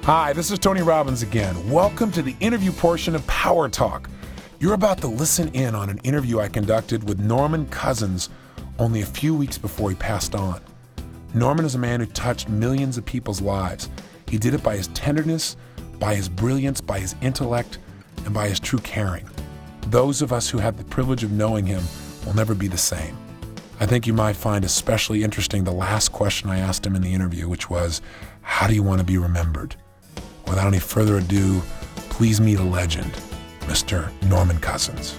Hi, this is Tony Robbins again. Welcome to the interview portion of Power Talk. You're about to listen in on an interview I conducted with Norman Cousins only a few weeks before he passed on. Norman is a man who touched millions of people's lives. He did it by his tenderness, by his brilliance, by his intellect, and by his true caring. Those of us who had the privilege of knowing him will never be the same. I think you might find especially interesting the last question I asked him in the interview, which was, how do you want to be remembered? Without any further ado, please meet a legend, Mr. Norman Cousins.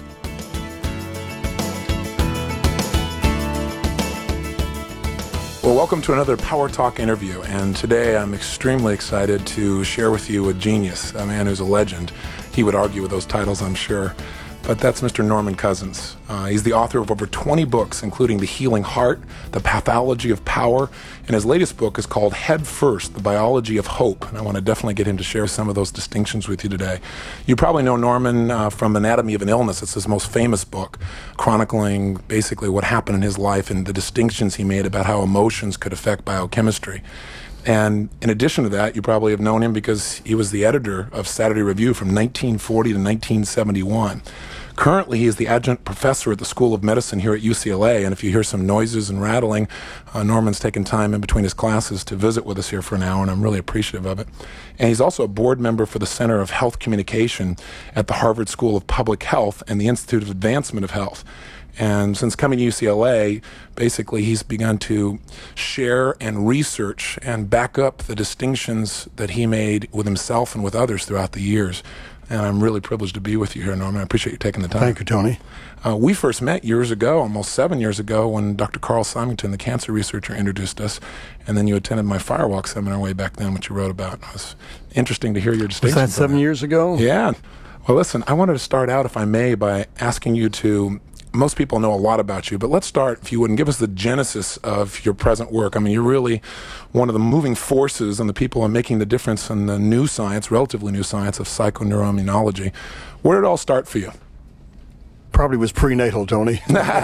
Well, welcome to another Power Talk interview, and today I'm extremely excited to share with you a genius, a man who's a legend. He would argue with those titles, I'm sure. But that's Mr. Norman Cousins. He's the author of over 20 books, including The Healing Heart, The Pathology of Power, and his latest book is called Head First, The Biology of Hope. And I want to definitely get him to share some of those distinctions with you today. You probably know Norman from Anatomy of an Illness. It's his most famous book, chronicling basically what happened in his life and the distinctions he made about how emotions could affect biochemistry. And in addition to that, you probably have known him because he was the editor of Saturday Review from 1940 to 1971. Currently, he is the adjunct professor at the School of Medicine here at UCLA, and if you hear some noises and rattling, Norman's taken time in between his classes to visit with us here for an hour, and I'm really appreciative of it. And he's also a board member for the Center of Health Communication at the Harvard School of Public Health and the Institute of Advancement of Health. And since coming to UCLA, basically he's begun to share and research and back up the distinctions that he made with himself and with others throughout the years. And I'm really privileged to be with you here, Norman. I appreciate you taking the time. Thank you, Tony. We first met years ago, almost 7 years ago, when Dr. Carl Symington, the cancer researcher, introduced us. And then you attended my Firewalk seminar way back then, which you wrote about. It was interesting to hear your distinctions. Was that 7 years ago? Yeah. Well, listen, I wanted to start out, if I may, by asking you to... Most people know a lot about you, but let's start, if you would, and give us the genesis of your present work. I mean, you're really one of the moving forces and the people who are making the difference in the new science, relatively new science, of psychoneuroimmunology. Where did it all start for you? Probably was prenatal, Tony.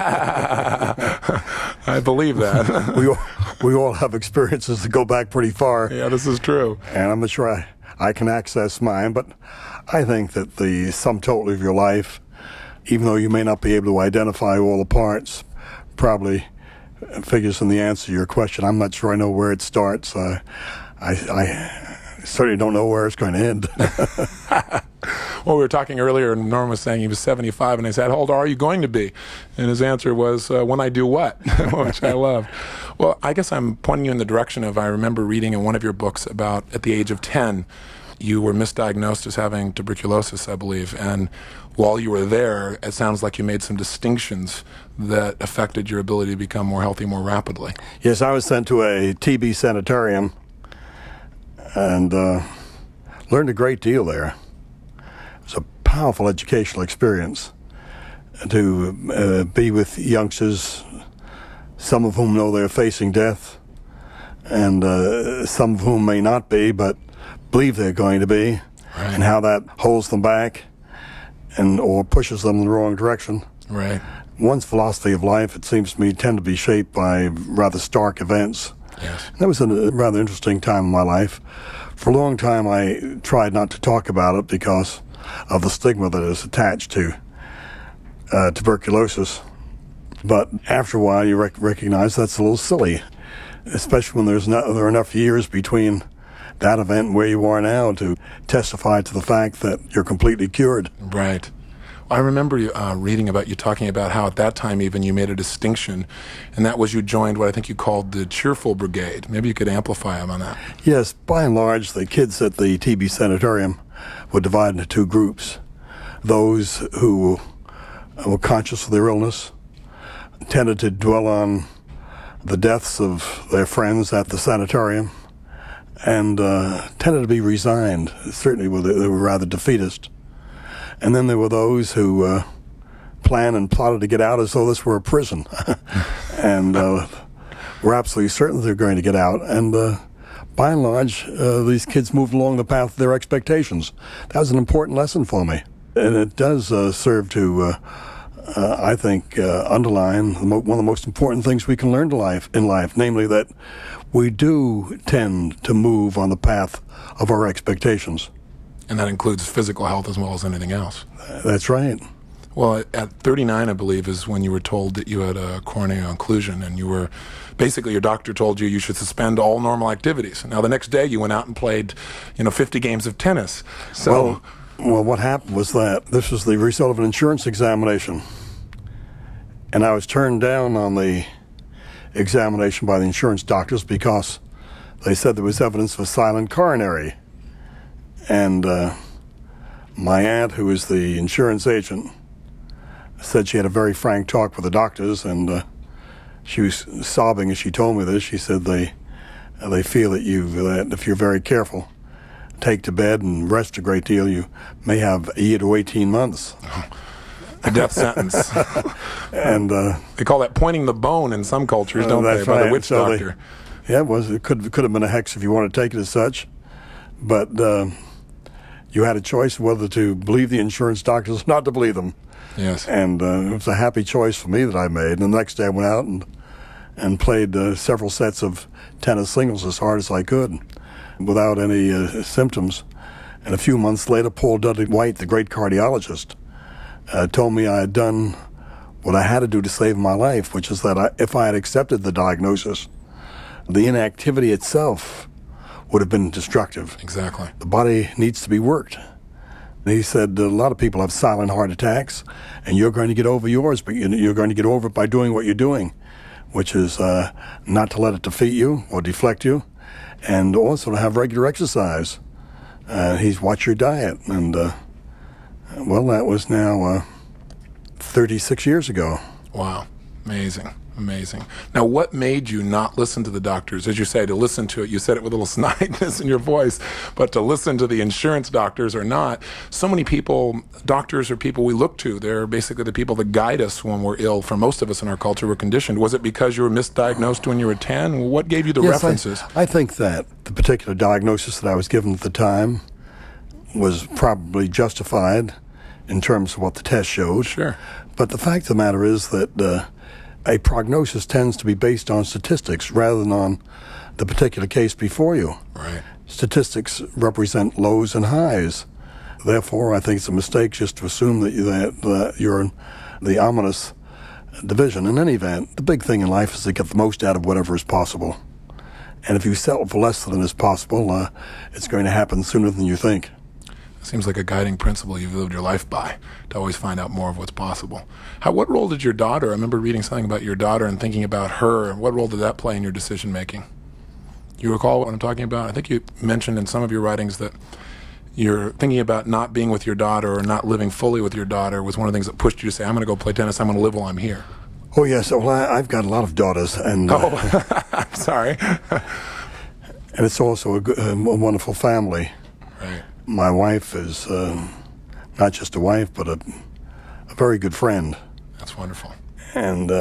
I believe that. we all have experiences that go back pretty far. Yeah, this is true. And I'm not sure I can access mine, but I think that the sum total of your life, even though you may not be able to identify all the parts, probably figures in the answer to your question. I'm not sure I know where it starts. I certainly don't know where it's going to end. Well, we were talking earlier, and Norm was saying he was 75, and I said, how old are you going to be? And his answer was, when I do what? Which I love. Well, I guess I'm pointing you in the direction of, I remember reading in one of your books about, at the age of 10, you were misdiagnosed as having tuberculosis, I believe, and while you were there, it sounds like you made some distinctions that affected your ability to become more healthy more rapidly. Yes, I was sent to a TB sanitarium and learned a great deal there. It was a powerful educational experience to be with youngsters, some of whom know they're facing death, and some of whom may not be, but believe they're going to be, right. And how that holds them back or pushes them in the wrong direction. Right. One's philosophy of life, it seems to me, tend to be shaped by rather stark events. Yes. That was a rather interesting time in my life. For a long time, I tried not to talk about it because of the stigma that is attached to tuberculosis. But after a while, you recognize that's a little silly, especially when there are enough years between that event and where you are now to testify to the fact that you're completely cured. Right. I remember you, reading about you talking about how at that time even you made a distinction, and that was you joined what I think you called the Cheerful Brigade. Maybe you could amplify on that. Yes, by and large, the kids at the TB sanitarium were divided into two groups. Those who were conscious of their illness tended to dwell on the deaths of their friends at the sanitarium, and tended to be resigned. Certainly they were rather defeatist. And then there were those who planned and plotted to get out as though this were a prison. And were absolutely certain they're going to get out. And by and large, these kids moved along the path of their expectations. That was an important lesson for me. And it does serve to I think, underline one of the most important things we can learn in life, namely that we do tend to move on the path of our expectations. And that includes physical health as well as anything else. That's right. Well, at 39, I believe, is when you were told that you had a coronary occlusion, and you were basically, your doctor told you you should suspend all normal activities. Now, the next day, you went out and played, 50 games of tennis. So, well, what happened was that this was the result of an insurance examination, and I was turned down on the examination by the insurance doctors because they said there was evidence of a silent coronary. And my aunt, who is the insurance agent, said she had a very frank talk with the doctors, and she was sobbing as she told me this. She said they feel that if you're very careful, take to bed and rest a great deal, you may have a year to 18 months. A death sentence. And they call that pointing the bone in some cultures, don't they? By the witch doctor. It could have been a hex if you want to take it as such, but you had a choice whether to believe the insurance doctors or not to believe them. Yes. And it was a happy choice for me that I made. And the next day I went out and played several sets of tennis singles as hard as I could without any symptoms. And a few months later, Paul Dudley White, the great cardiologist, told me I had done what I had to do to save my life, which is that if I had accepted the diagnosis, the inactivity itself would have been destructive. Exactly. The body needs to be worked. He said a lot of people have silent heart attacks, and you're going to get over yours, but you're going to get over it by doing what you're doing, which is not to let it defeat you or deflect you, and also to have regular exercise. He's watch your diet, and well, that was now 36 years ago. Wow, amazing. Amazing. Now, what made you not listen to the doctors? As you say, to listen to it, you said it with a little snidiness in your voice, but to listen to the insurance doctors or not, so many people, doctors are people we look to. They're basically the people that guide us when we're ill. For most of us in our culture, we're conditioned. Was it because you were misdiagnosed when you were 10? What gave you the references? I think that the particular diagnosis that I was given at the time was probably justified in terms of what the test showed. Sure. But the fact of the matter is that a prognosis tends to be based on statistics rather than on the particular case before you. Right. Statistics represent lows and highs. Therefore, I think it's a mistake just to assume that you're in the ominous division. In any event, the big thing in life is to get the most out of whatever is possible. And if you settle for less than is possible, it's going to happen sooner than you think. Seems like a guiding principle you've lived your life by, to always find out more of what's possible. What role did your daughter, I remember reading something about your daughter and thinking about her, what role did that play in your decision making? You recall what I'm talking about? I think you mentioned in some of your writings that you're thinking about not being with your daughter or not living fully with your daughter was one of the things that pushed you to say, I'm going to go play tennis, I'm going to live while I'm here. Oh, yes. Well, I've got a lot of daughters. And I'm sorry. And it's also a wonderful family. Right. My wife is not just a wife, but a very good friend. That's wonderful. And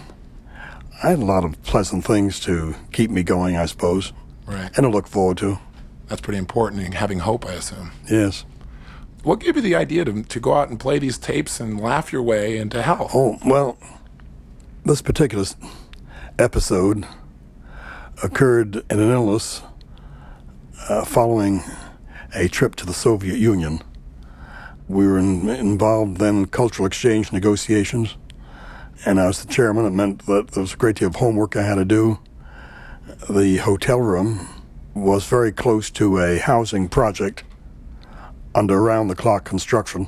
I had a lot of pleasant things to keep me going, I suppose. Right. And to look forward to. That's pretty important, and having hope, I assume. Yes. What gave you the idea to go out and play these tapes and laugh your way into health? Oh, well, this particular episode occurred in an illness following a trip to the Soviet Union. We were involved then in cultural exchange negotiations, and I was the chairman. It meant that there was a great deal of homework I had to do. The hotel room was very close to a housing project under around-the-clock construction,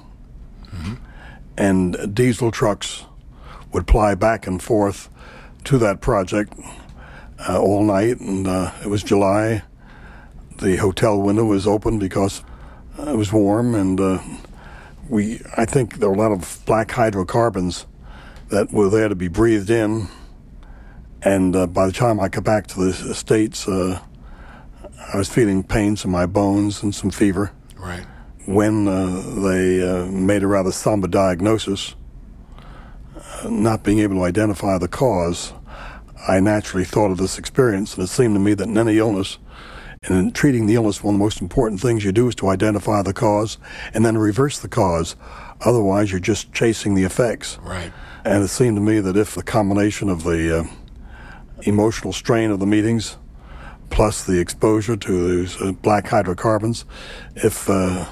and diesel trucks would ply back and forth to that project all night, and it was July. The hotel window was open because it was warm, and I think there were a lot of black hydrocarbons that were there to be breathed in. And by the time I got back to the States, I was feeling pains in my bones and some fever. Right. When they made a rather somber diagnosis, not being able to identify the cause, I naturally thought of this experience, and it seemed to me that in any illness, And in treating the illness, one of the most important things you do is to identify the cause and then reverse the cause. Otherwise, you're just chasing the effects. Right. And it seemed to me that if the combination of the emotional strain of the meetings plus the exposure to those black hydrocarbons, if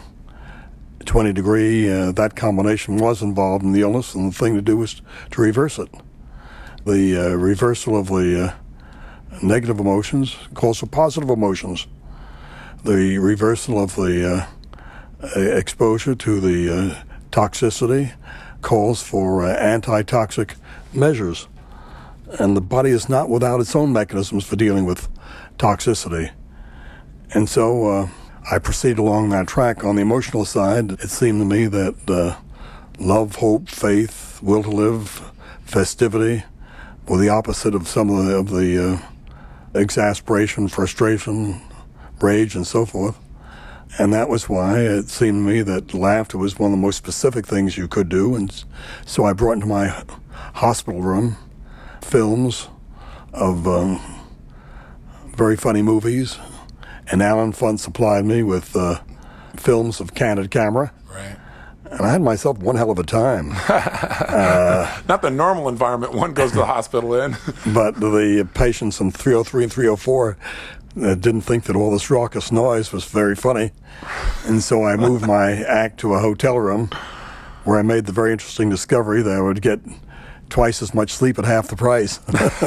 20 degree, that combination was involved in the illness, and the thing to do was to reverse it. The reversal of the negative emotions calls for positive emotions. The reversal of the exposure to the toxicity calls for anti-toxic measures. And the body is not without its own mechanisms for dealing with toxicity. And so I proceed along that track. On the emotional side, it seemed to me that love, hope, faith, will to live, festivity were the opposite of some of the exasperation, frustration, rage, and so forth. And that was why it seemed to me that laughter was one of the most specific things you could do. And so I brought into my hospital room films of very funny movies, and Alan Funt supplied me with films of candid camera. Right. And I had myself one hell of a time. Not the normal environment one goes to the hospital in. But the patients in 303 and 304 didn't think that all this raucous noise was very funny. And so I moved my act to a hotel room where I made the very interesting discovery that I would get twice as much sleep at half the price.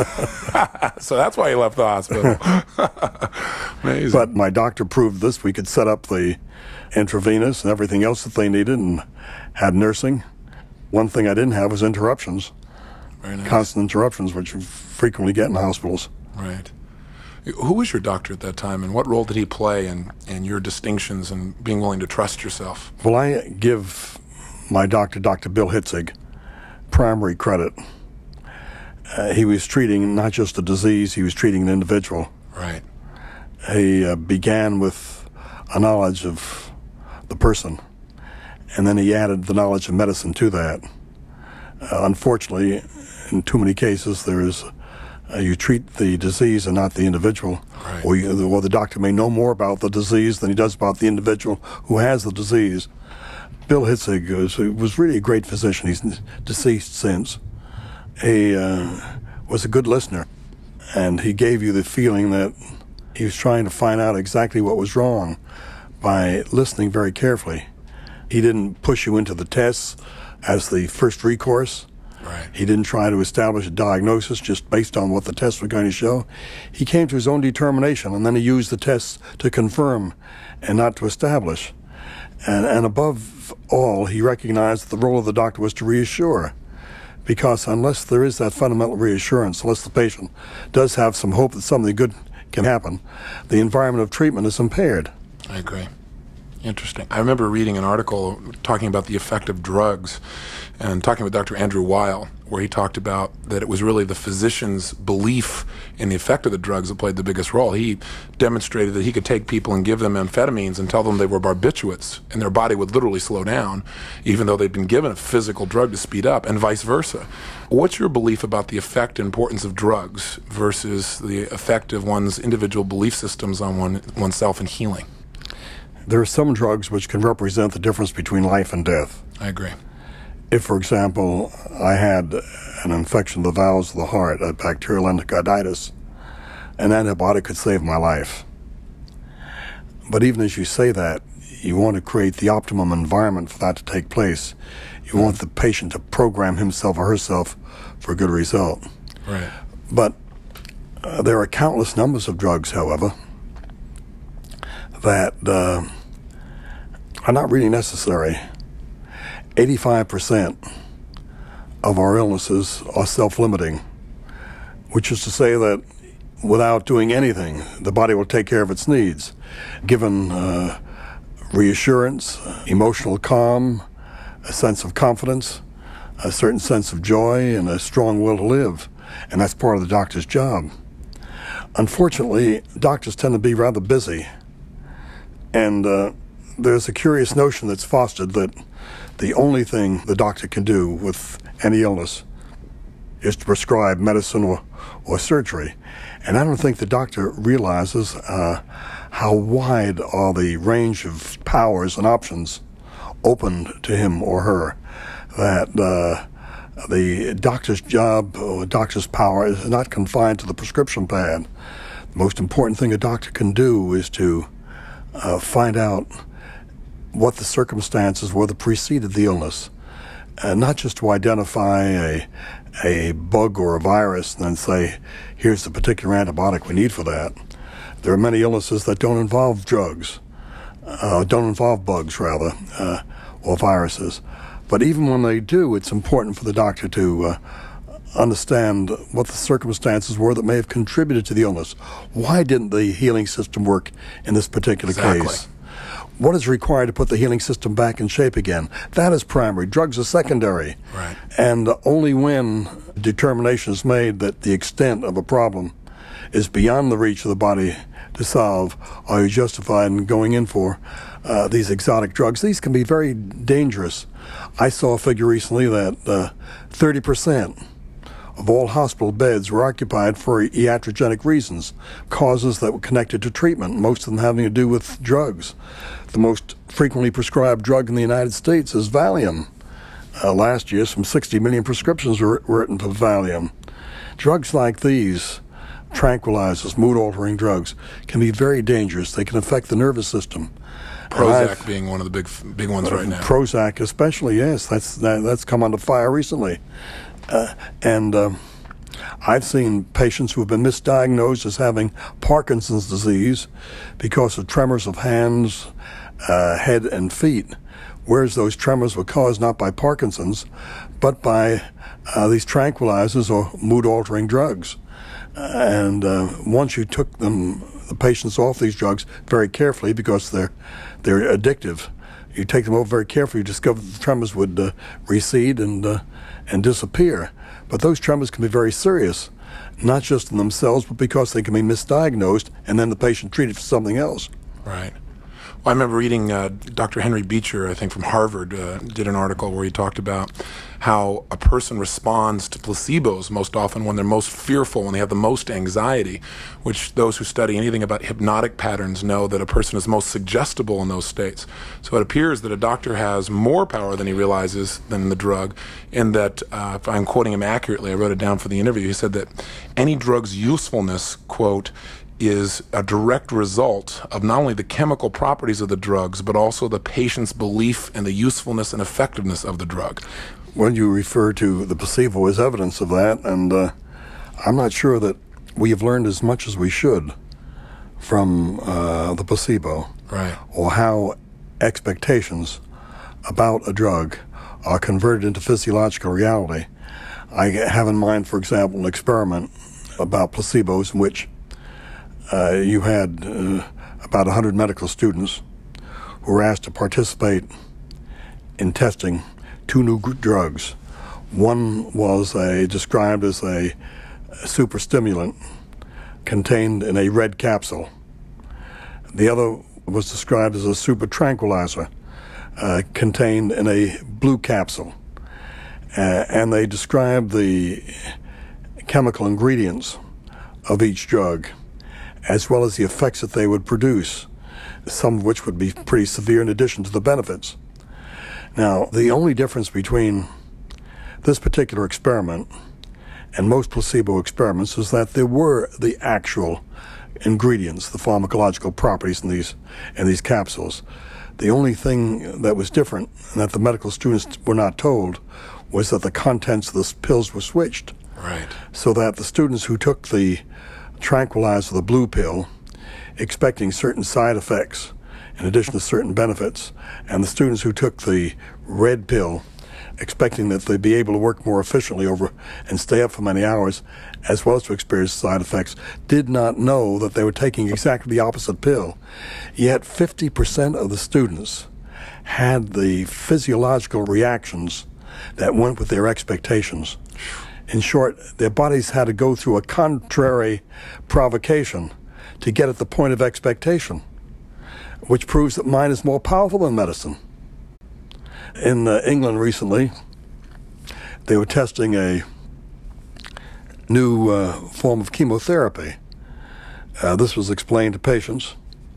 So that's why you left the hospital. Amazing. But my doctor proved this. We could set up the intravenous and everything else that they needed and had nursing. One thing I didn't have was interruptions. Very nice. Constant interruptions, which you frequently get in hospitals. Right. Who was your doctor at that time, and what role did he play in your distinctions and being willing to trust yourself? Well, I give my doctor, Dr. Bill Hitzig, primary credit. He was treating not just a disease, he was treating an individual. Right. He began with a knowledge of the person, and then he added the knowledge of medicine to that. Unfortunately, in too many cases, there is you treat the disease and not the individual. Right. Or the doctor may know more about the disease than he does about the individual who has the disease. Bill Hitzig was really a great physician. He's deceased since. He was a good listener, and he gave you the feeling that he was trying to find out exactly what was wrong by listening very carefully. He didn't push you into the tests as the first recourse. Right. He didn't try to establish a diagnosis just based on what the tests were going to show. He came to his own determination, and then he used the tests to confirm and not to establish. And above all, he recognized that the role of the doctor was to reassure, because unless there is that fundamental reassurance, unless the patient does have some hope that something good can happen, the environment of treatment is impaired. I agree. Interesting. I remember reading an article talking about the effect of drugs and talking with Dr. Andrew Weil, where he talked about that it was really the physician's belief in the effect of the drugs that played the biggest role. He demonstrated that he could take people and give them amphetamines and tell them they were barbiturates, and their body would literally slow down, even though they'd been given a physical drug to speed up, and vice versa. What's your belief about the effect and importance of drugs versus the effect of one's individual belief systems on oneself and healing? There are some drugs which can represent the difference between life and death. I agree. If, for example, I had an infection of the valves of the heart, a bacterial endocarditis, an antibiotic could save my life. But even as you say that, you want to create the optimum environment for that to take place. You want the patient to program himself or herself for a good result. Right. But there are countless numbers of drugs, however, that are not really necessary. 85% of our illnesses are self-limiting, which is to say that without doing anything, the body will take care of its needs. Given reassurance, emotional calm, a sense of confidence, a certain sense of joy, and a strong will to live. And that's part of the doctor's job. Unfortunately, doctors tend to be rather busy. And there's a curious notion that's fostered that the only thing the doctor can do with any illness is to prescribe medicine or surgery. And I don't think the doctor realizes how wide are the range of powers and options open to him or her, that the doctor's job or doctor's power is not confined to the prescription pad. The most important thing a doctor can do is to find out what the circumstances were that preceded the illness, not just to identify a bug or a virus and then say, here's the particular antibiotic we need for that. There are many illnesses that don't involve drugs, don't involve bugs, rather, or viruses. But even when they do, it's important for the doctor to understand what the circumstances were that may have contributed to the illness. Why didn't the healing system work in this particular case? What is required to put the healing system back in shape again? That is primary. Drugs are secondary. Right. And only when determination is made that the extent of a problem is beyond the reach of the body to solve are you justified in going in for these exotic drugs. These can be very dangerous. I saw a figure recently that 30% of all hospital beds were occupied for iatrogenic reasons, causes that were connected to treatment, most of them having to do with drugs. The most frequently prescribed drug in the United States is Valium. Last year, some 60 million prescriptions were written for Valium. Drugs like these, tranquilizers, mood-altering drugs, can be very dangerous. They can affect the nervous system. Prozac being one of the big ones right now. Prozac especially, yes. That's come under fire recently. I've seen patients who have been misdiagnosed as having Parkinson's disease because of tremors of hands, head, and feet, whereas those tremors were caused not by Parkinson's, but by these tranquilizers or mood-altering drugs. Once you took the patients off these drugs very carefully, because they're addictive, you take them off very carefully, you discover that the tremors would recede and disappear. But those tremors can be very serious, not just in themselves, but because they can be misdiagnosed and then the patient treated for something else. Right. Well, I remember reading Dr. Henry Beecher, I think from Harvard, did an article where he talked about how a person responds to placebos most often when they're most fearful, when they have the most anxiety, which those who study anything about hypnotic patterns know that a person is most suggestible in those states. So it appears that a doctor has more power than he realizes than the drug, in that, if I'm quoting him accurately, I wrote it down for the interview, he said that any drug's usefulness, quote, is a direct result of not only the chemical properties of the drugs, but also the patient's belief in the usefulness and effectiveness of the drug. When you refer to the placebo as evidence of that, and I'm not sure that we have learned as much as we should from the placebo, right, or how expectations about a drug are converted into physiological reality. I have in mind, for example, an experiment about placebos in which you had about 100 medical students who were asked to participate in testing two new drugs. One was described as a super stimulant contained in a red capsule. The other was described as a super tranquilizer contained in a blue capsule. And they described the chemical ingredients of each drug, as well as the effects that they would produce, some of which would be pretty severe in addition to the benefits. Now, the only difference between this particular experiment and most placebo experiments is that there were the actual ingredients, the pharmacological properties in these capsules. The only thing that was different, and that the medical students were not told, was that the contents of the pills were switched. Right. So that the students who took the tranquilizer, the blue pill, expecting certain side effects in addition to certain benefits, and the students who took the red pill expecting that they'd be able to work more efficiently over and stay up for many hours, as well as to experience side effects, did not know that they were taking exactly the opposite pill. Yet 50% of the students had the physiological reactions that went with their expectations. In short, their bodies had to go through a contrary provocation to get at the point of expectation, which proves that mind is more powerful than medicine. In England recently, they were testing a new form of chemotherapy. This was explained to patients,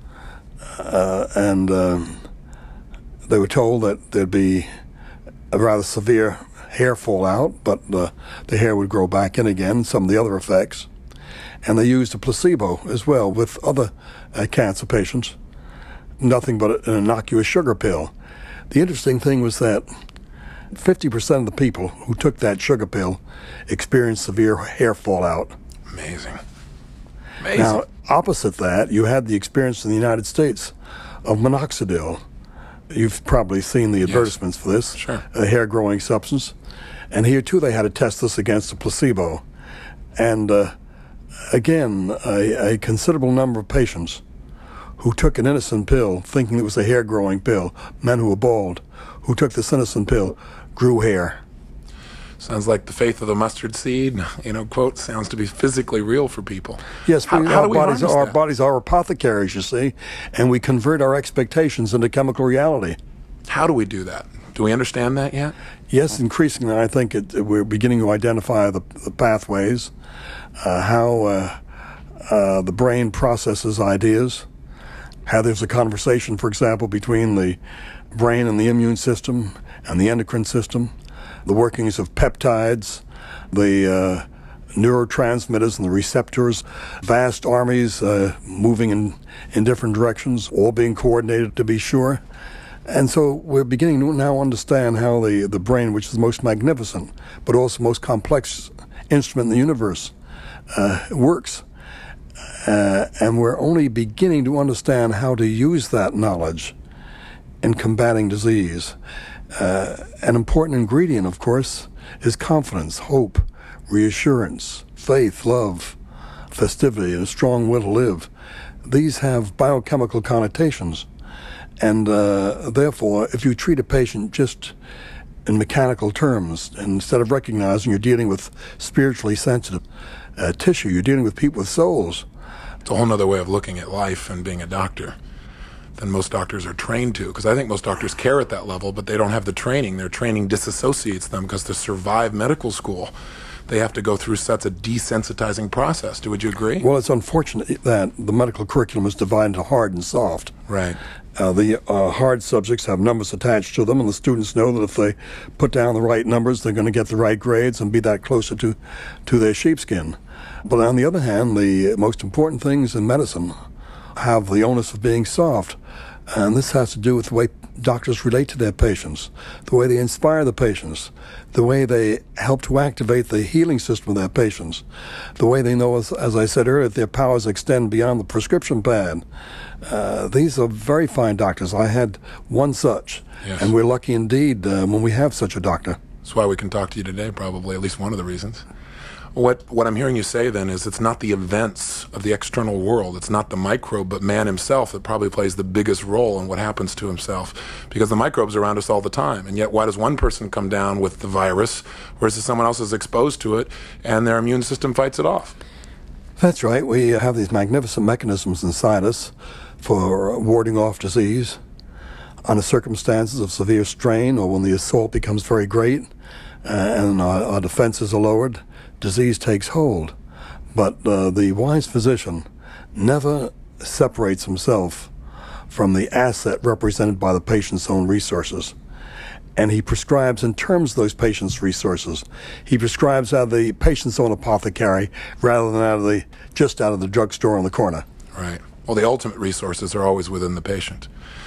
and they were told that there'd be a rather severe hair fallout, but the hair would grow back in again, some of the other effects. And they used a placebo as well with other cancer patients, nothing but an innocuous sugar pill. The interesting thing was that 50% of the people who took that sugar pill experienced severe hair fallout. Amazing. Amazing. Now, opposite that, you had the experience in the United States of minoxidil. You've probably seen the advertisements for this, Sure. A hair-growing substance. And here, too, they had to test this against a placebo. And again, a considerable number of patients who took an innocent pill, thinking it was a hair-growing pill, men who were bald, who took this innocent pill, grew hair. Sounds like the faith of the mustard seed, quote, sounds to be physically real for people. Yes, how do we harness our that? bodies are apothecaries, you see, and we convert our expectations into chemical reality. How do we do that? Do we understand that yet? Yes, increasingly, I think we're beginning to identify the pathways, how the brain processes ideas, how there's a conversation, for example, between the brain and the immune system and the endocrine system, the workings of peptides, the neurotransmitters and the receptors, vast armies moving in different directions, all being coordinated to be sure. And so we're beginning to now understand how the brain, which is the most magnificent, but also most complex instrument in the universe, works. And we're only beginning to understand how to use that knowledge in combating disease. An important ingredient, of course, is confidence, hope, reassurance, faith, love, festivity, and a strong will to live. These have biochemical connotations. And therefore, if you treat a patient just in mechanical terms, instead of recognizing you're dealing with spiritually sensitive tissue, you're dealing with people with souls. It's a whole other way of looking at life and being a doctor than most doctors are trained to, because I think most doctors care at that level, but they don't have the training. Their training disassociates them, because to survive medical school, they have to go through such a desensitizing process. Would you agree? Well, it's unfortunate that the medical curriculum is divided into hard and soft. Right. The hard subjects have numbers attached to them, and the students know that if they put down the right numbers, they're going to get the right grades and be that closer to their sheepskin. But on the other hand, the most important things in medicine have the onus of being soft. And this has to do with the way doctors relate to their patients, the way they inspire the patients, the way they help to activate the healing system of their patients, the way they know, as I said earlier, that their powers extend beyond the prescription pad. These are very fine doctors. I had one such, yes. And we're lucky indeed when we have such a doctor. That's why we can talk to you today, probably, at least one of the reasons. What I'm hearing you say, then, is it's not the events of the external world, it's not the microbe, but man himself that probably plays the biggest role in what happens to himself, because the microbe's around us all the time. And yet, why does one person come down with the virus, whereas someone else is exposed to it, and their immune system fights it off? That's right. We have these magnificent mechanisms inside us for warding off disease under circumstances of severe strain, or when the assault becomes very great and our defenses are lowered. Disease takes hold. But the wise physician never separates himself from the asset represented by the patient's own resources. And he prescribes in terms of those patient's resources. He prescribes out of the patient's own apothecary rather than just out of the drugstore on the corner. Right. Well, the ultimate resources are always within the patient.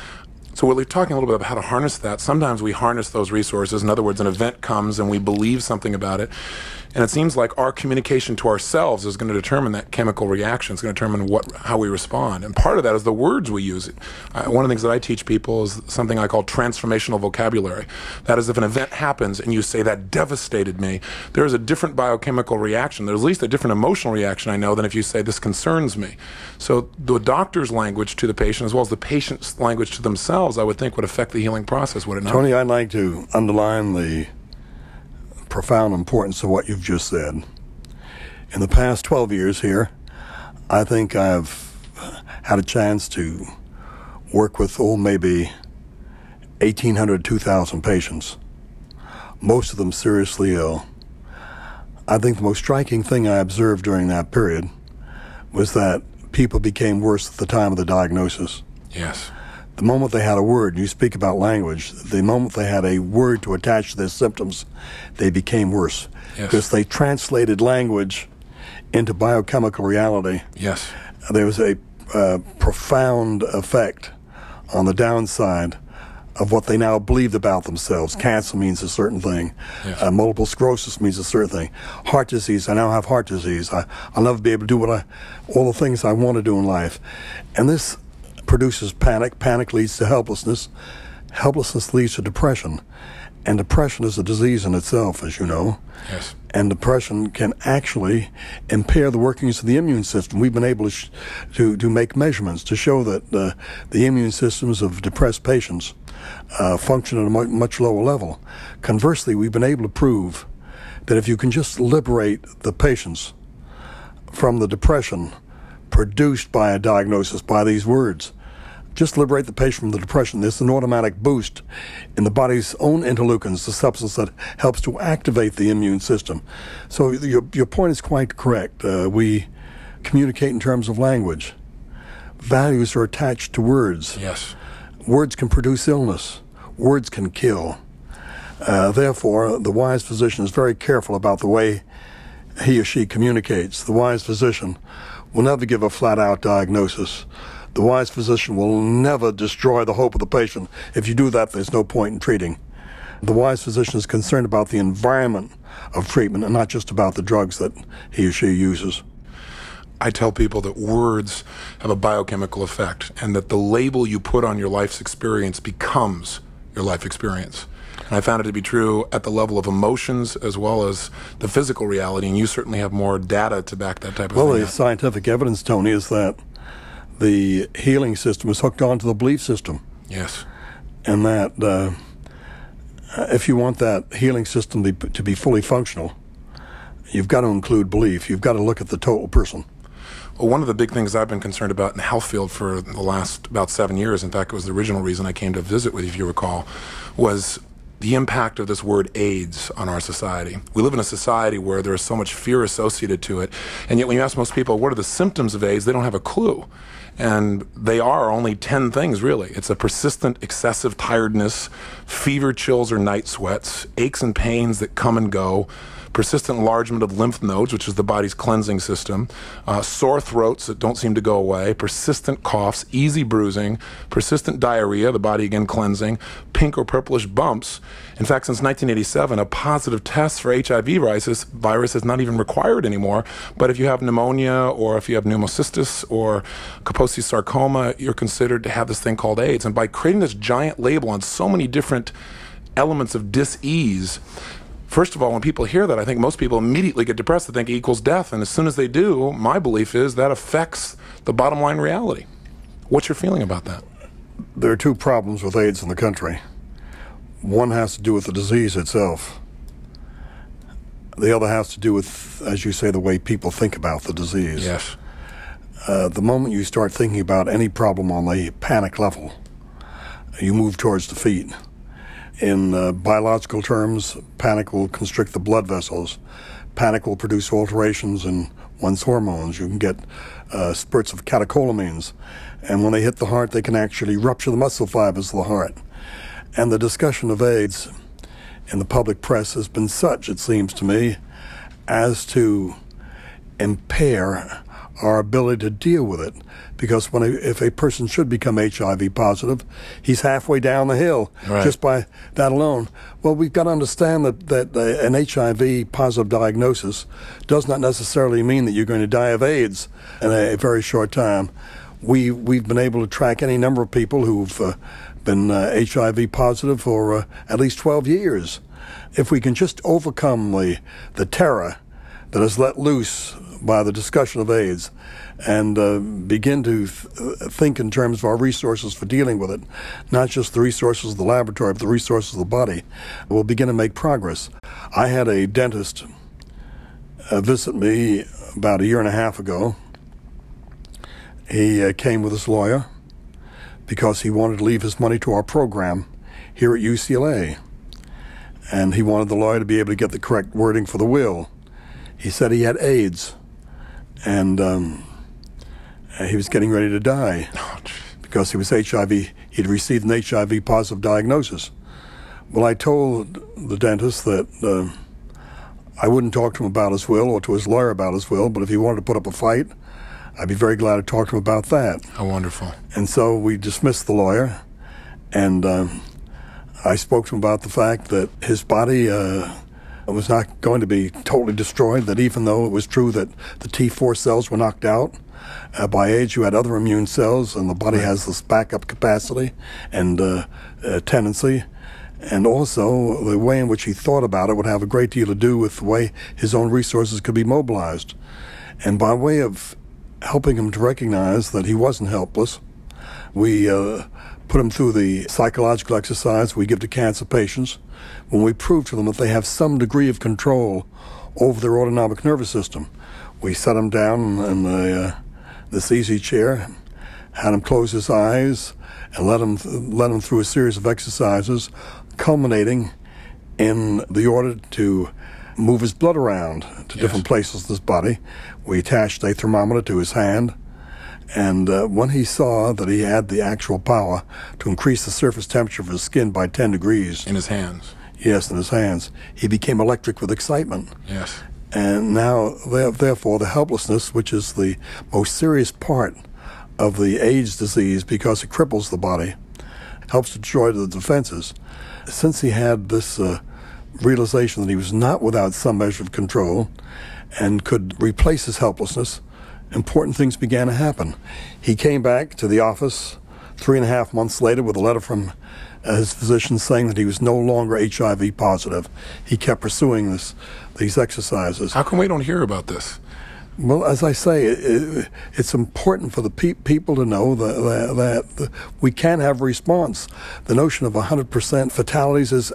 So we're talking a little bit about how to harness that. Sometimes we harness those resources. In other words, an event comes and we believe something about it. And it seems like our communication to ourselves is going to determine that chemical reaction. It's going to determine how we respond. And part of that is the words we use. One of the things that I teach people is something I call transformational vocabulary. That is, if an event happens and you say, that devastated me, there is a different biochemical reaction. There's at least a different emotional reaction, I know, than if you say, this concerns me. So the doctor's language to the patient, as well as the patient's language to themselves, I would think would affect the healing process, would it not? Tony, I'd like to underline the profound importance of what you've just said. In the past 12 years here, I think I've had a chance to work with maybe 1,800, 2,000 patients, most of them seriously ill. I think the most striking thing I observed during that period was that people became worse at the time of the diagnosis. Yes. The moment they had a word, you speak about language, the moment they had a word to attach to their symptoms, they became worse. Yes. Because they translated language into biochemical reality. Yes. There was a profound effect on the downside of what they now believed about themselves. Cancer means a certain thing. Yes. Multiple sclerosis means a certain thing. Heart disease, I now have heart disease. I'll never be able to do all the things I want to do in life. And this produces panic. Panic leads to helplessness. Helplessness leads to depression. And depression is a disease in itself, as you know. Yes. And depression can actually impair the workings of the immune system. We've been able to make measurements to show that the immune systems of depressed patients function at a much lower level. Conversely, we've been able to prove that if you can just liberate the patients from the depression produced by a diagnosis, by these words, just liberate the patient from the depression, there's an automatic boost in the body's own interleukins, the substance that helps to activate the immune system. So your point is quite correct. We communicate in terms of language. Values are attached to words. Yes. Words can produce illness. Words can kill. Therefore, the wise physician is very careful about the way he or she communicates. The wise physician will never give a flat-out diagnosis. The wise physician will never destroy the hope of the patient. If you do that, there's no point in treating. The wise physician is concerned about the environment of treatment and not just about the drugs that he or she uses. I tell people that words have a biochemical effect and that the label you put on your life's experience becomes your life experience. And I found it to be true at the level of emotions as well as the physical reality, and you certainly have more data to back that type of thing up. Well, the scientific evidence, Tony, is that the healing system is hooked onto the belief system. Yes. And that if you want that healing system to be fully functional, you've got to include belief. You've got to look at the total person. Well, one of the big things I've been concerned about in the health field for the last about 7 years, in fact, it was the original reason I came to visit with you, if you recall, was the impact of this word AIDS on our society. We live in a society where there is so much fear associated to it, and yet when you ask most people, what are the symptoms of AIDS, they don't have a clue. And they are only 10 things, really. It's a persistent, excessive tiredness, fever, chills, or night sweats, aches and pains that come and go, persistent enlargement of lymph nodes, which is the body's cleansing system, sore throats that don't seem to go away, persistent coughs, easy bruising, persistent diarrhea, the body again cleansing, pink or purplish bumps. In fact, since 1987, a positive test for HIV virus is not even required anymore. But if you have pneumonia or if you have pneumocystis or Kaposi's sarcoma, you're considered to have this thing called AIDS. And by creating this giant label on so many different elements of dis-ease, first of all, when people hear that, I think most people immediately get depressed. They think it equals death. And as soon as they do, my belief is that affects the bottom line reality. What's your feeling about that? There are two problems with AIDS in the country. One has to do with the disease itself. The other has to do with, as you say, the way people think about the disease. Yes. The moment you start thinking about any problem on the panic level, you move towards defeat. In biological terms, panic will constrict the blood vessels. Panic will produce alterations in one's hormones. You can get spurts of catecholamines. And when they hit the heart, they can actually rupture the muscle fibers of the heart. And the discussion of AIDS in the public press has been such, it seems to me, as to impair our ability to deal with it. Because if a person should become HIV positive, he's halfway down the hill, right, just by that alone. Well, we've got to understand that an HIV positive diagnosis does not necessarily mean that you're going to die of AIDS in a very short time. We've been able to track any number of people who've been HIV positive for at least 12 years. If we can just overcome the terror that is let loose by the discussion of AIDS and begin to think in terms of our resources for dealing with it, not just the resources of the laboratory, but the resources of the body, we'll begin to make progress. I had a dentist visit me about a year and a half ago. He came with his lawyer because he wanted to leave his money to our program here at UCLA. And he wanted the lawyer to be able to get the correct wording for the will. He said he had AIDS, and he was getting ready to die because he was HIV. He'd received an HIV positive diagnosis. Well, I told the dentist that I wouldn't talk to him about his will or to his lawyer about his will, but if he wanted to put up a fight, I'd be very glad to talk to him about that. How wonderful. And so we dismissed the lawyer, and I spoke to him about the fact that his body was not going to be totally destroyed, that even though it was true that the T4 cells were knocked out, by age you had other immune cells, and the body has this backup capacity and tendency. And also, the way in which he thought about it would have a great deal to do with the way his own resources could be mobilized. And by way of helping him to recognize that he wasn't helpless, we put him through the psychological exercise we give to cancer patients when we prove to them that they have some degree of control over their autonomic nervous system. We set him down in this easy chair, had him close his eyes, and let him through a series of exercises, culminating in the order to move his blood around to different places in his body. We attached a thermometer to his hand, and when he saw that he had the actual power to increase the surface temperature of his skin by 10 degrees... In his hands. Yes, in his hands. He became electric with excitement. Yes. And now, therefore, the helplessness, which is the most serious part of the AIDS disease because it cripples the body, helps to destroy the defenses. Since he had this realization that he was not without some measure of control and could replace his helplessness, important things began to happen. He came back to the office 3.5 months later with a letter from his physician saying that he was no longer HIV positive. He kept pursuing these exercises. How come we don't hear about this? Well, as I say, it's important for the people to know that we can have a response. The notion of 100% fatalities is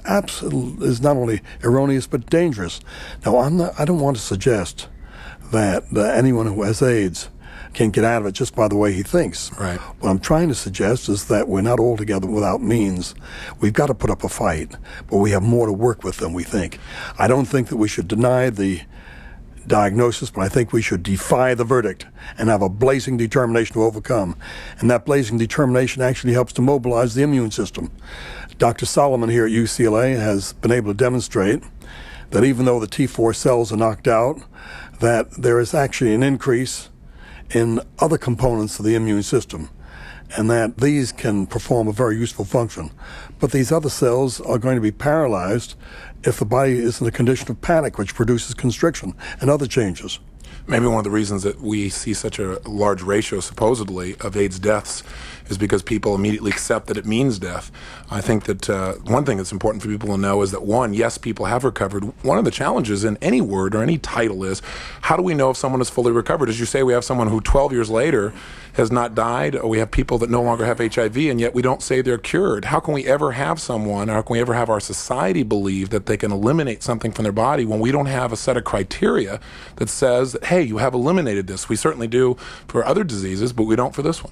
not only erroneous but dangerous. Now, I don't want to suggest that anyone who has AIDS can get out of it just by the way he thinks. Right. What I'm trying to suggest is that we're not altogether without means. We've got to put up a fight, but we have more to work with than we think. I don't think that we should deny the diagnosis, but I think we should defy the verdict and have a blazing determination to overcome. And that blazing determination actually helps to mobilize the immune system. Dr. Solomon here at UCLA has been able to demonstrate that even though the T4 cells are knocked out, that there is actually an increase in other components of the immune system, and that these can perform a very useful function. But these other cells are going to be paralyzed if the body is in a condition of panic, which produces constriction and other changes. Maybe one of the reasons that we see such a large ratio, supposedly, of AIDS deaths is because people immediately accept that it means death. I think that one thing that's important for people to know is that, one, yes, people have recovered. One of the challenges in any word or any title is, how do we know if someone is fully recovered? As you say, we have someone who 12 years later has not died, or we have people that no longer have HIV, and yet we don't say they're cured. How can we ever have someone, or how can we ever have our society believe that they can eliminate something from their body when we don't have a set of criteria that says, hey, you have eliminated this? We certainly do for other diseases, but we don't for this one.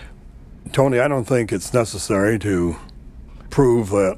Tony, I don't think it's necessary to prove that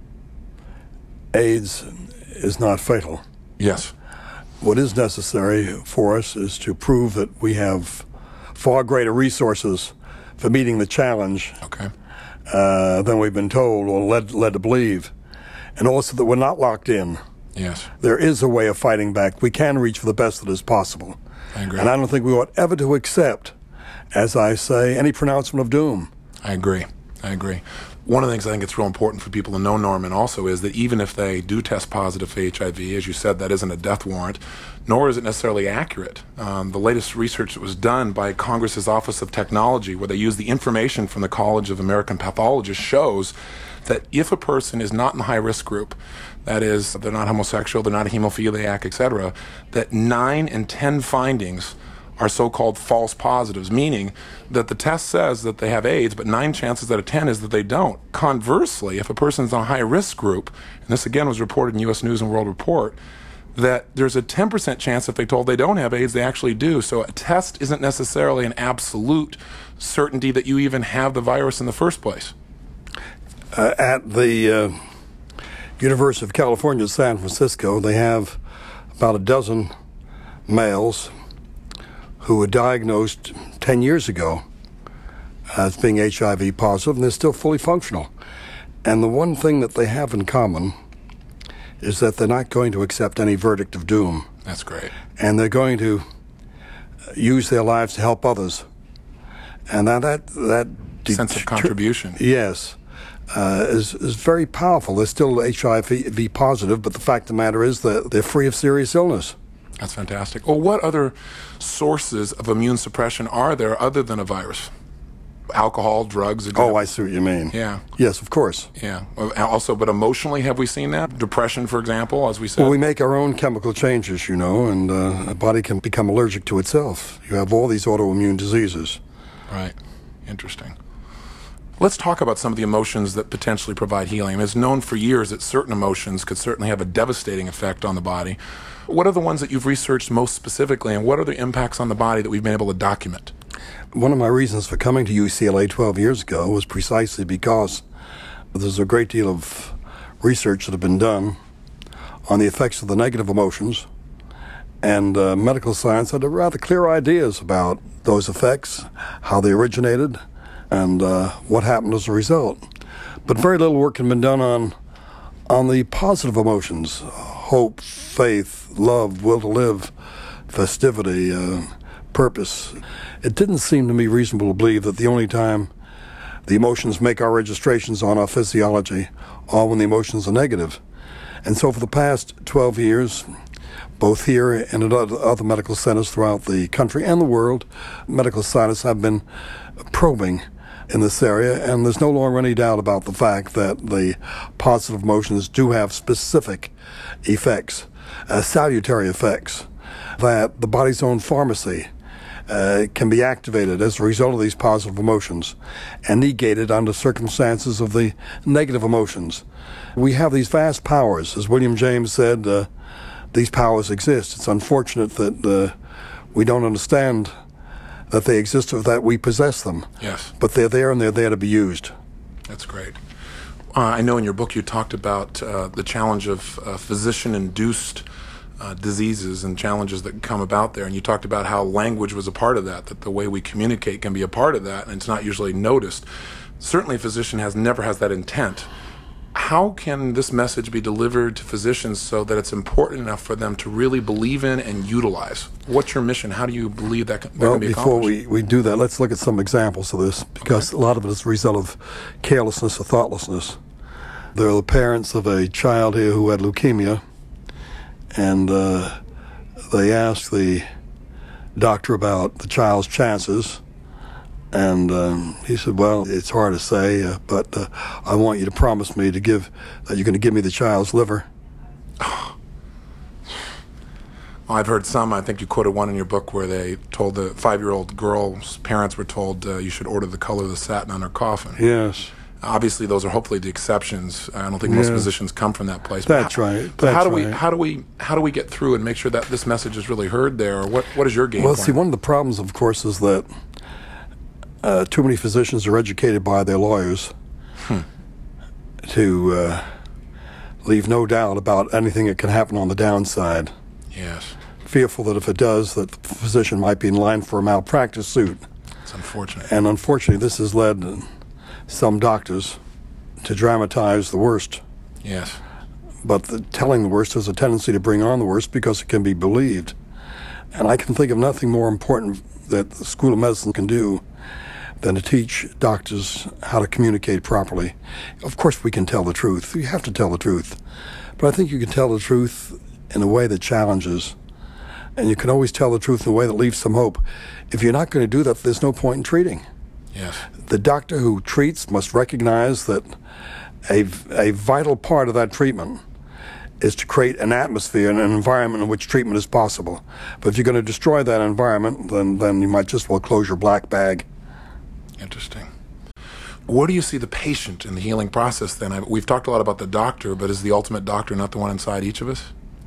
AIDS is not fatal. Yes. What is necessary for us is to prove that we have far greater resources for meeting the challenge than we've been told or led to believe, and also that we're not locked in. Yes. There is a way of fighting back. We can reach for the best that is possible. I agree. And I don't think we ought ever to accept, as I say, any pronouncement of doom. I agree. One of the things I think it's real important for people to know, Norman, also is that even if they do test positive for HIV, as you said, that isn't a death warrant, nor is it necessarily accurate. The latest research that was done by Congress's Office of Technology, where they use the information from the College of American Pathologists, shows that if a person is not in the high-risk group, that is, they're not homosexual, they're not a hemophiliac, etc., that 9 in 10 findings are so-called false positives, meaning that the test says that they have AIDS, but 9 chances out of 10 is that they don't. Conversely, if a person's in a high-risk group, and this again was reported in U.S. News and World Report, that there's a 10% chance if they told they don't have AIDS, they actually do. So a test isn't necessarily an absolute certainty that you even have the virus in the first place. At the University of California, San Francisco, they have about a dozen males who were diagnosed 10 years ago as being HIV positive, and they're still fully functional. And the one thing that they have in common is that they're not going to accept any verdict of doom. That's great. And they're going to use their lives to help others. And now that sense of contribution. Yes. Is very powerful. They're still HIV positive, but the fact of the matter is that they're free of serious illness. That's fantastic. Well, what other sources of immune suppression are there other than a virus? Alcohol, drugs? Oh, I see what you mean. Yeah. Yes, of course. Yeah. Also, but emotionally, have we seen that? Depression, for example, as we said? Well, we make our own chemical changes, and the body can become allergic to itself. You have all these autoimmune diseases. Right. Interesting. Let's talk about some of the emotions that potentially provide healing. It's known for years that certain emotions could certainly have a devastating effect on the body. What are the ones that you've researched most specifically, and what are the impacts on the body that we've been able to document? One of my reasons for coming to UCLA 12 years ago was precisely because there's a great deal of research that has been done on the effects of the negative emotions, and medical science had rather clear ideas about those effects, how they originated, and what happened as a result. But very little work had been done on the positive emotions: hope, faith, love, will to live, festivity, purpose. It didn't seem to me reasonable to believe that the only time the emotions make our registrations on our physiology are when the emotions are negative. And so for the past 12 years, both here and at other medical centers throughout the country and the world, medical scientists have been probing in this area, and there's no longer any doubt about the fact that the positive emotions do have specific effects, salutary effects, that the body's own pharmacy can be activated as a result of these positive emotions and negated under circumstances of the negative emotions. We have these vast powers. As William James said, these powers exist. It's unfortunate that we don't understand that they exist or that we possess them. Yes. But they're there, and they're there to be used. That's great. I know in your book you talked about the challenge of physician-induced diseases and challenges that come about there, and you talked about how language was a part of that the way we communicate can be a part of that, and it's not usually noticed. Certainly a physician never has that intent. How can this message be delivered to physicians so that it's important enough for them to really believe in and utilize? What's your mission? How do you believe that can be accomplished? Well, before we do that, let's look at some examples of this, because a lot of it is a result of carelessness or thoughtlessness. There are the parents of a child here who had leukemia, and they asked the doctor about the child's chances, and he said, well, it's hard to say, but I want you to promise me that you're going to give me the child's liver. Well, I've heard some, I think you quoted one in your book where they told the 5-year-old girl's parents were told you should order the color of the satin on her coffin. Yes. Obviously, those are hopefully the exceptions. I don't think most physicians come from that place. That's right. How do we get through and make sure that this message is really heard there? Or what is your game plan? Well, see, one of the problems, of course, is that too many physicians are educated by their lawyers to leave no doubt about anything that can happen on the downside. Yes. Fearful that if it does, that the physician might be in line for a malpractice suit. It's unfortunate. And unfortunately, this has led some doctors to dramatize the worst. Yes. But telling the worst has a tendency to bring on the worst because it can be believed. And I can think of nothing more important that the School of Medicine can do than to teach doctors how to communicate properly. Of course, we can tell the truth. You have to tell the truth. But I think you can tell the truth in a way that challenges. And you can always tell the truth in a way that leaves some hope. If you're not going to do that, there's no point in treating. Yes. The doctor who treats must recognize that a vital part of that treatment is to create an atmosphere and an environment in which treatment is possible. But if you're going to destroy that environment, then you might just well close your black bag. Interesting. Where do you see the patient in the healing process then? We've talked a lot about the doctor, but is the ultimate doctor not the one inside each of us?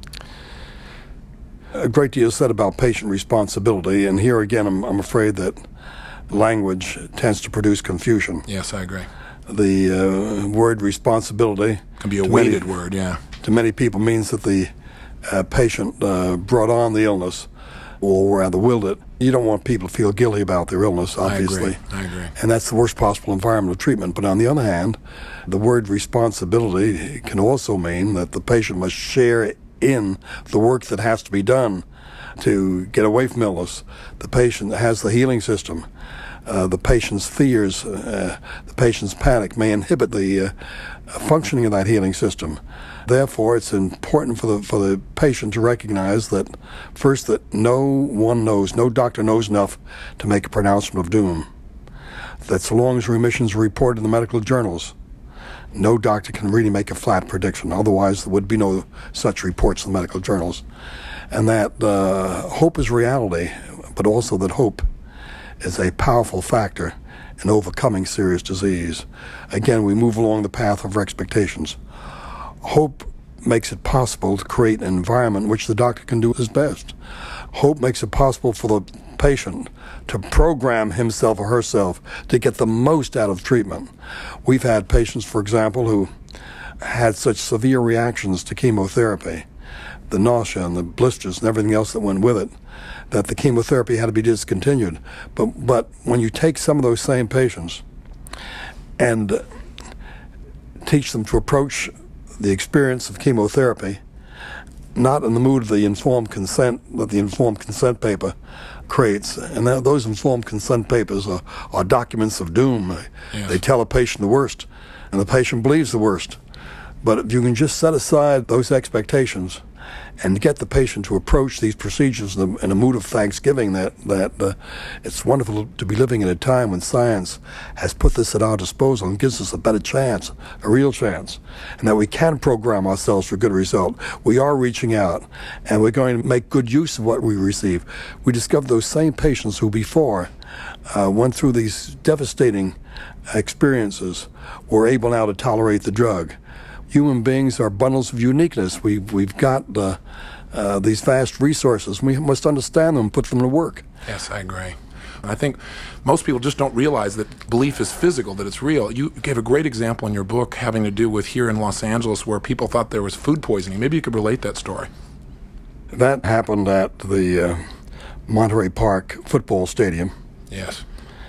A great deal is said about patient responsibility, and here again I'm afraid that language tends to produce confusion. Yes, I agree. The word responsibility can be a weighted word, yeah. To many people means that the patient brought on the illness, or rather willed it. You don't want people to feel guilty about their illness, obviously. I agree. And that's the worst possible environment of treatment. But on the other hand, the word responsibility can also mean that the patient must share in the work that has to be done to get away from illness. The patient has the healing system. The patient's fears, the patient's panic may inhibit the functioning of that healing system. Therefore, it's important for the patient to recognize that, first, that no doctor knows enough to make a pronouncement of doom. That so long as remissions are reported in the medical journals, no doctor can really make a flat prediction. Otherwise, there would be no such reports in the medical journals. And that hope is reality, but also that hope is a powerful factor in overcoming serious disease. Again, we move along the path of our expectations. Hope makes it possible to create an environment in which the doctor can do his best. Hope makes it possible for the patient to program himself or herself to get the most out of treatment. We've had patients, for example, who had such severe reactions to chemotherapy, the nausea and the blisters and everything else that went with it, that the chemotherapy had to be discontinued. But when you take some of those same patients and teach them to approach the experience of chemotherapy not in the mood of the informed consent that the informed consent paper creates, and those informed consent papers are documents of doom. Yes. They tell a patient the worst, and the patient believes the worst. But if you can just set aside those expectations and get the patient to approach these procedures in a mood of thanksgiving, that it's wonderful to be living in a time when science has put this at our disposal and gives us a better chance, a real chance, and that we can program ourselves for a good result. We are reaching out, and we're going to make good use of what we receive. We discovered those same patients who before went through these devastating experiences were able now to tolerate the drug. Human beings are bundles of uniqueness. We've got these vast resources. We must understand them and put them to work. Yes, I agree. I think most people just don't realize that belief is physical, that it's real. You gave a great example in your book having to do with here in Los Angeles where people thought there was food poisoning. Maybe you could relate that story. That happened at the Monterey Park football stadium. Yes.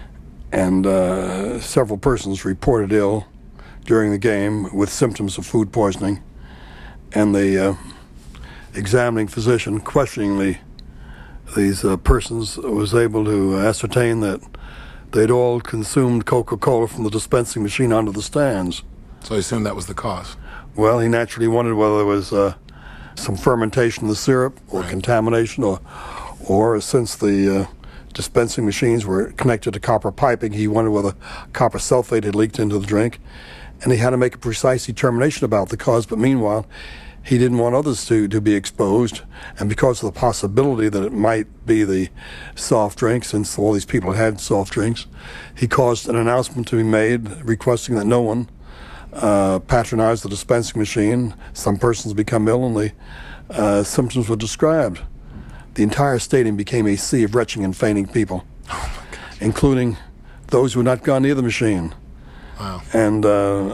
And several persons reported ill during the game with symptoms of food poisoning, and the examining physician questioning these persons was able to ascertain that they'd all consumed Coca-Cola from the dispensing machine under the stands. So I assumed that was the cause. Well, he naturally wondered whether there was some fermentation in the syrup or contamination, or since the dispensing machines were connected to copper piping, he wondered whether copper sulfate had leaked into the drink. And he had to make a precise determination about the cause, but meanwhile, he didn't want others to be exposed. And because of the possibility that it might be the soft drink, since all these people had soft drinks, he caused an announcement to be made requesting that no one patronize the dispensing machine. Some persons become ill, and the symptoms were described. The entire stadium became a sea of retching and fainting people, including those who had not gone near the machine. Wow. And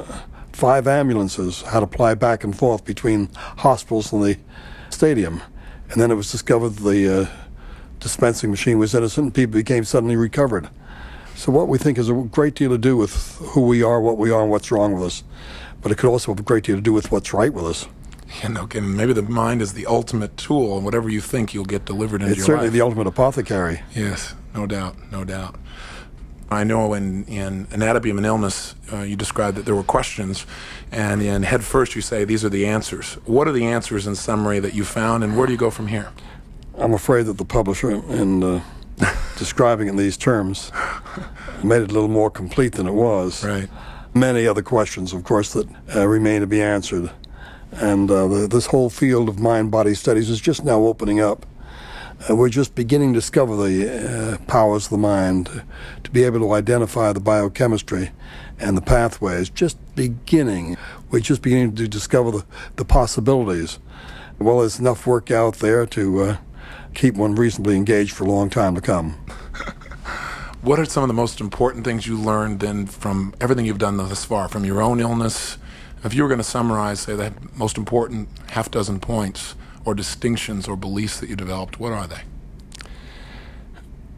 5 ambulances had to ply back and forth between hospitals and the stadium. And then it was discovered the dispensing machine was innocent, and people became suddenly recovered. So what we think has a great deal to do with who we are, and what's wrong with us. But it could also have a great deal to do with what's right with us. Yeah, no kidding. Maybe the mind is the ultimate tool, and whatever you think, you'll get delivered into your life. It's certainly the ultimate apothecary. Yes, no doubt, no doubt. I know in Anatomy of an Illness, you described that there were questions, and in Head First you say these are the answers. What are the answers in summary that you found, and where do you go from here? I'm afraid that the publisher, in describing it in these terms, made it a little more complete than it was. Right. Many other questions, of course, that remain to be answered. And this whole field of mind-body studies is just now opening up. We're just beginning to discover the powers of the mind, to be able to identify the biochemistry and the pathways. Just beginning. We're just beginning to discover the possibilities. Well, there's enough work out there to keep one reasonably engaged for a long time to come. What are some of the most important things you learned then from everything you've done thus far, from your own illness? If you were going to summarize, say, the most important half-dozen points or distinctions or beliefs that you developed, what are they?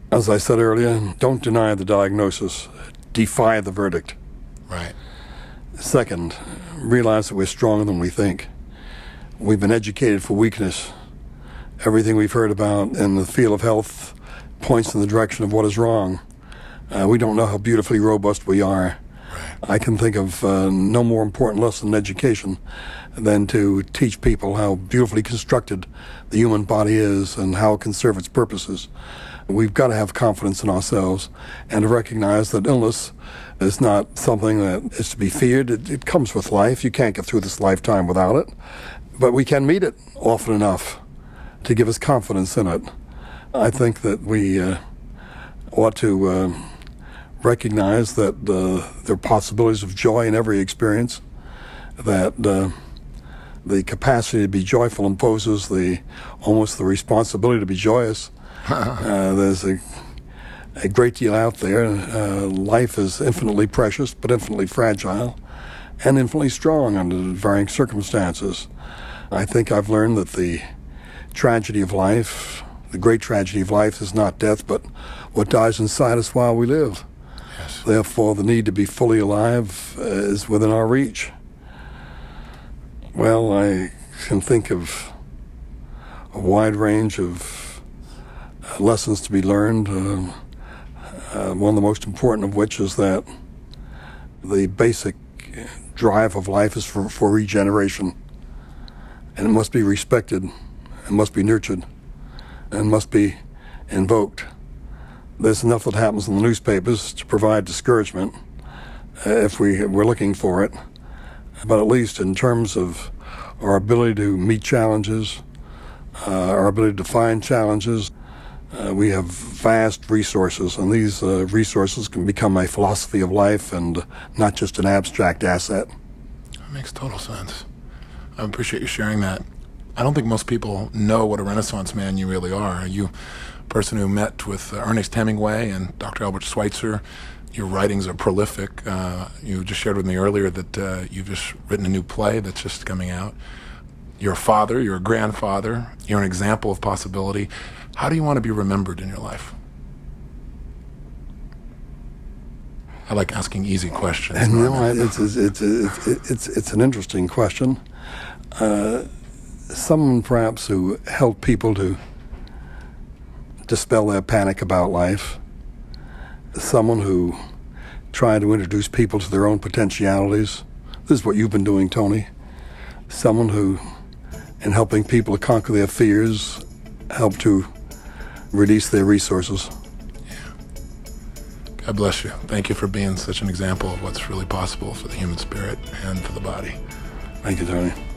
As I said earlier, don't deny the diagnosis. Defy the verdict. Right. Second, realize that we're stronger than we think. We've been educated for weakness. Everything we've heard about in the field of health points in the direction of what is wrong. We don't know how beautifully robust we are. Right. I can think of no more important lesson in education than to teach people how beautifully constructed the human body is and how it can serve its purposes. We've got to have confidence in ourselves and to recognize that illness is not something that is to be feared. It comes with life. You can't get through this lifetime without it. But we can meet it often enough to give us confidence in it. I think that we ought to recognize that there are possibilities of joy in every experience, that the capacity to be joyful imposes almost the responsibility to be joyous. There's a great deal out there. Life is infinitely precious, but infinitely fragile, and infinitely strong under varying circumstances. I think I've learned that the tragedy of life, the great tragedy of life, is not death, but what dies inside us while we live. Yes. Therefore, the need to be fully alive is within our reach. Well, I can think of a wide range of lessons to be learned, one of the most important of which is that the basic drive of life is for regeneration, and it must be respected, and must be nurtured, and must be invoked. There's enough that happens in the newspapers to provide discouragement if we're looking for it, but at least in terms of our ability to meet challenges, our ability to define challenges, we have vast resources, and these resources can become a philosophy of life and not just an abstract asset. That makes total sense. I appreciate you sharing that. I don't think most people know what a Renaissance man you really are. You a person who met with Ernest Hemingway and Dr. Albert Schweitzer. Your writings are prolific. You just shared with me earlier that you've just written a new play that's just coming out. You're a father, you're a grandfather, you're an example of possibility. How do you want to be remembered in your life? I like asking easy questions. And it's an interesting question. Someone perhaps who helped people to dispel their panic about life. Someone who tried to introduce people to their own potentialities. This is what you've been doing, Tony. Someone who, in helping people to conquer their fears, help to release their resources. God bless you. Thank you for being such an example of what's really possible for the human spirit and for the body. Thank you, Tony.